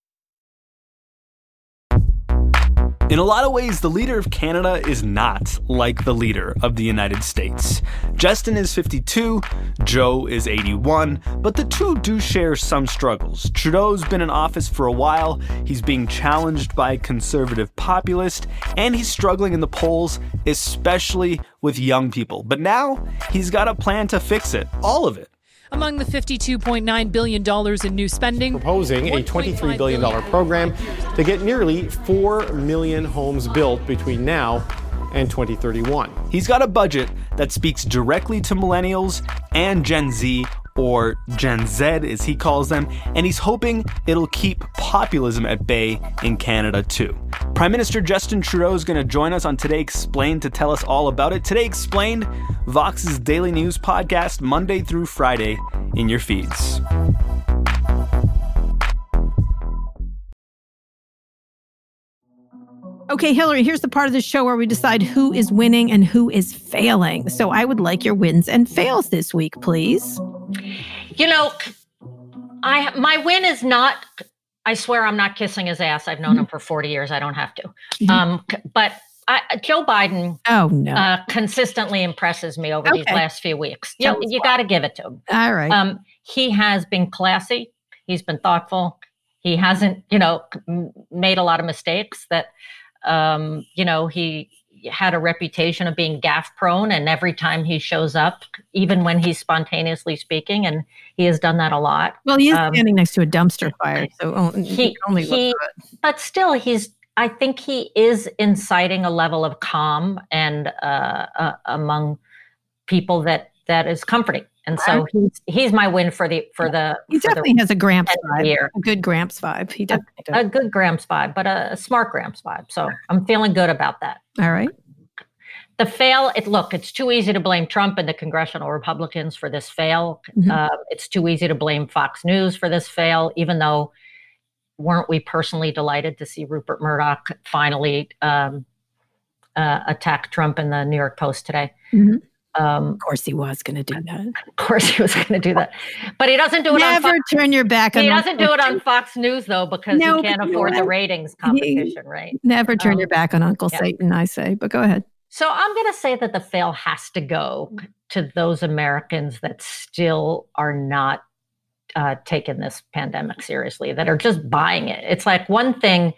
In a lot of ways, the leader of Canada is not like the leader of the United States. Justin is 52, Joe is 81, but the two do share some struggles. Trudeau's been in office for a while, he's being challenged by a conservative populist, and he's struggling in the polls, especially with young people. But now, he's got a plan to fix it, all of it. Among the $52.9 billion in new spending, proposing a $23 billion program to get nearly 4 million homes built between now and 2031. He's got a budget that speaks directly to millennials and Gen Z, or Gen Z as he calls them, and he's hoping it'll keep populism at bay in Canada too. Prime Minister Justin Trudeau is going to join us on Today Explained to tell us all about it. Today Explained, Vox's daily news podcast, Monday through Friday in your feeds. Okay, Hillary, here's the part of the show where we decide who is winning and who is failing. So I would like your wins and fails this week, please. You know, my win is not, I swear I'm not kissing his ass. I've known him for 40 years. I don't have to. But Joe Biden consistently impresses me over these last few weeks. You got to give it to him. All right. He has been classy. He's been thoughtful. He hasn't, made a lot of mistakes that, he had a reputation of being gaffe prone, and every time he shows up, even when he's spontaneously speaking, and he has done that a lot. Well, he is standing next to a dumpster fire, so he only looks good. But still, I think he is inciting a level of calm and among people that is comforting. And so he's my win for the. He definitely has a Gramps vibe, a good Gramps vibe. He definitely does. A good Gramps vibe, but a smart Gramps vibe. So I'm feeling good about that. All right. The fail, it's too easy to blame Trump and the congressional Republicans for this fail. Mm-hmm. It's too easy to blame Fox News for this fail, even though weren't we personally delighted to see Rupert Murdoch finally attack Trump in the New York Post today? Mm-hmm. Of course he was going to do that. Of course he was going to do that. But he doesn't do it on Fox. Never turn your back on He doesn't do it on Fox News, though, because he can't afford the ratings competition, right? Never turn your back on Uncle Satan, I say. But go ahead. So I'm going to say that the fail has to go to those Americans that still are not taking this pandemic seriously, that are just buying it. It's like one thing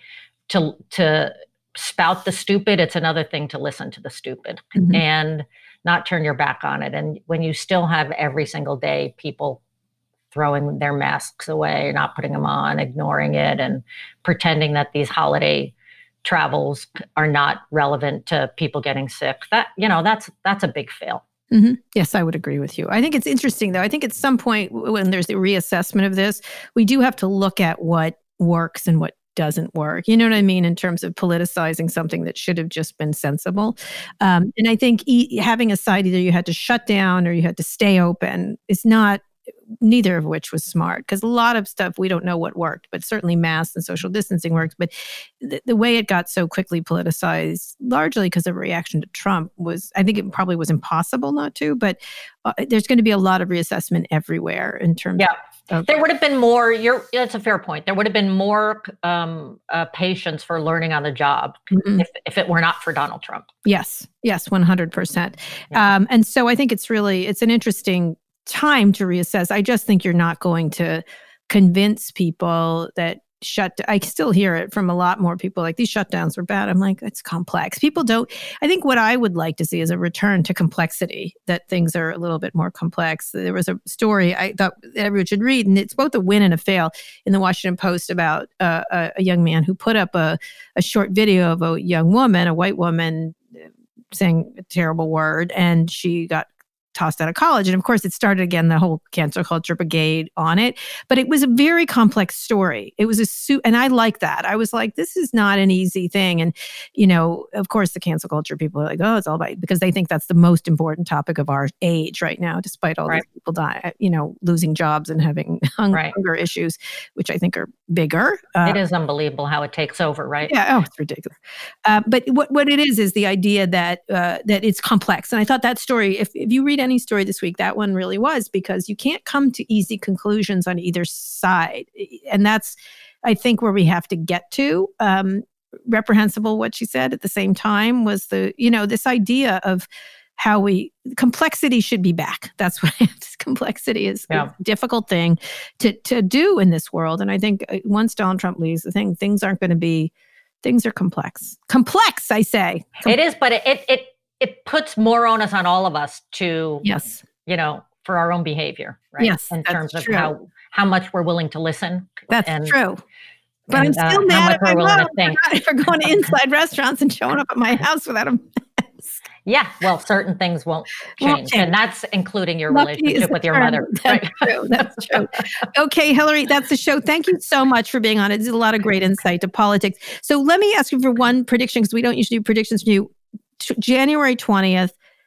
to spout the stupid. It's another thing to listen to the stupid. Mm-hmm. And not turn your back on it. And when you still have every single day people throwing their masks away, not putting them on, ignoring it, and pretending that these holiday travels are not relevant to people getting sick, that's a big fail. Mm-hmm. Yes, I would agree with you. I think it's interesting, though. I think at some point when there's a reassessment of this, we do have to look at what works and what doesn't work. You know what I mean? In terms of politicizing something that should have just been sensible. And I think having a side either you had to shut down or you had to stay open is not, neither of which was smart, because a lot of stuff we don't know what worked, but certainly masks and social distancing worked. But the way it got so quickly politicized, largely because of a reaction to Trump, I think it probably was impossible not to, but there's going to be a lot of reassessment everywhere in terms of there would have been more, that's a fair point. There would have been more patience for learning on the job if it were not for Donald Trump. Yes, 100%. Yeah. And so I think it's an interesting time to reassess. I just think you're not going to convince people that I still hear it from a lot more people, like these shutdowns were bad. I'm like, it's complex. I think what I would like to see is a return to complexity, that things are a little bit more complex. There was a story I thought everyone should read, and it's both a win and a fail, in the Washington Post about a young man who put up a short video of a young woman, a white woman, saying a terrible word, and she got tossed out of college. And of course, it started again, the whole cancel culture brigade on it. But it was a very complex story. It was and I like that. I was like, this is not an easy thing. And, of course, the cancel culture people are like, oh, it's all about, because they think that's the most important topic of our age right now, despite all these people losing jobs and having hunger issues, which I think are bigger. It is unbelievable how it takes over, right? Yeah. Oh, it's ridiculous. But what it is the idea that it's complex. And I thought that story, if you read any story this week, that one really was, because you can't come to easy conclusions on either side. And that's, I think, where we have to get to. Reprehensible, what she said at the same time was this idea of how complexity should be back. That's what complexity is a difficult thing to do in this world. And I think once Donald Trump leaves, things aren't going to be, things are complex. Complex, I say. It is, but it puts more onus on all of us to, for our own behavior, right? Yes, in terms of how much we're willing to listen. That's true. But I'm still mad at my mom for going to inside restaurants and showing up at my house without a mask. Yeah, well, certain things won't change. And that's including your relationship with your mother. That's true. That's true. Okay, Hillary, that's the show. Thank you so much for being on it. It's a lot of great insight to politics. So let me ask you for one prediction, because we don't usually do predictions for you. January 20th,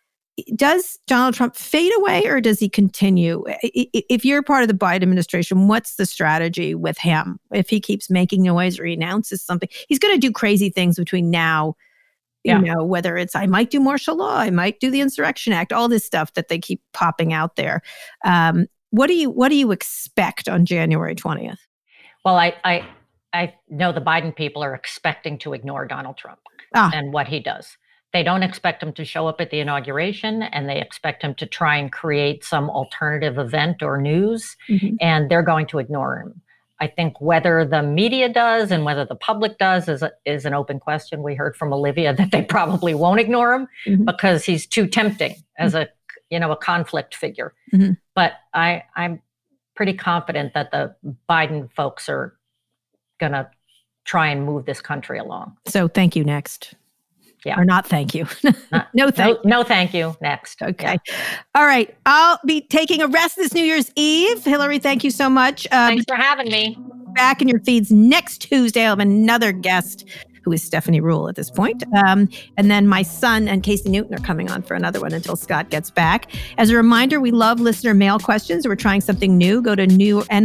does Donald Trump fade away or does he continue? If you're part of the Biden administration, what's the strategy with him? If he keeps making noise or he announces something, he's going to do crazy things between now, whether it's, I might do martial law, I might do the Insurrection Act, all this stuff that they keep popping out there. What do you expect on January 20th? Well, I know the Biden people are expecting to ignore Donald Trump and what he does. They don't expect him to show up at the inauguration, and they expect him to try and create some alternative event or news, and they're going to ignore him. I think whether the media does and whether the public does is an open question. We heard from Olivia that they probably won't ignore him because he's too tempting as a conflict figure. But I'm pretty confident that the Biden folks are going to try and move this country along. So thank you, next. Yeah. Or not thank you. No thank you. Next. Okay. Yeah. All right. I'll be taking a rest this New Year's Eve. Hillary, thank you so much. Thanks for having me. Back in your feeds next Tuesday. I'll have another guest who is Stephanie Ruhle at this point. And then my son and Casey Newton are coming on for another one until Scott gets back. As a reminder, we love listener mail questions. We're trying something new. Go to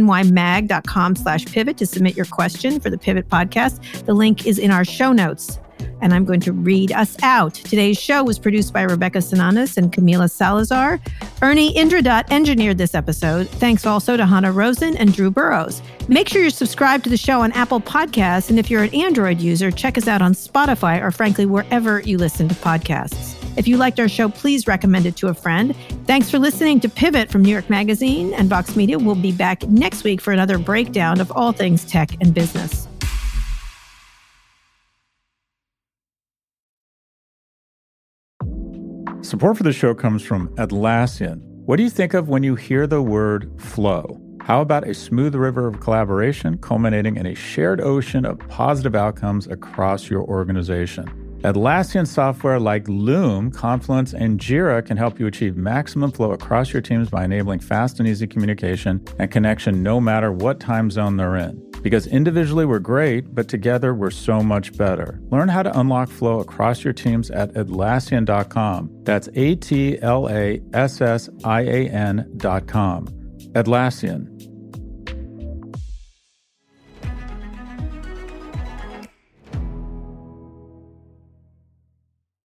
newNYMag.com/pivot to submit your question for the Pivot podcast. The link is in our show notes. And I'm going to read us out. Today's show was produced by Rebecca Sananas and Camila Salazar. Ernie Indradat engineered this episode. Thanks also to Hannah Rosen and Drew Burrows. Make sure you're subscribed to the show on Apple Podcasts. And if you're an Android user, check us out on Spotify or frankly, wherever you listen to podcasts. If you liked our show, please recommend it to a friend. Thanks for listening to Pivot from New York Magazine and Vox Media. We'll be back next week for another breakdown of all things tech and business. Support for the show comes from Atlassian. What do you think of when you hear the word flow? How about a smooth river of collaboration culminating in a shared ocean of positive outcomes across your organization? Atlassian software like Loom, Confluence, and Jira can help you achieve maximum flow across your teams by enabling fast and easy communication and connection no matter what time zone they're in. Because individually we're great, but together we're so much better. Learn how to unlock flow across your teams at Atlassian.com. That's Atlassian.com. Atlassian.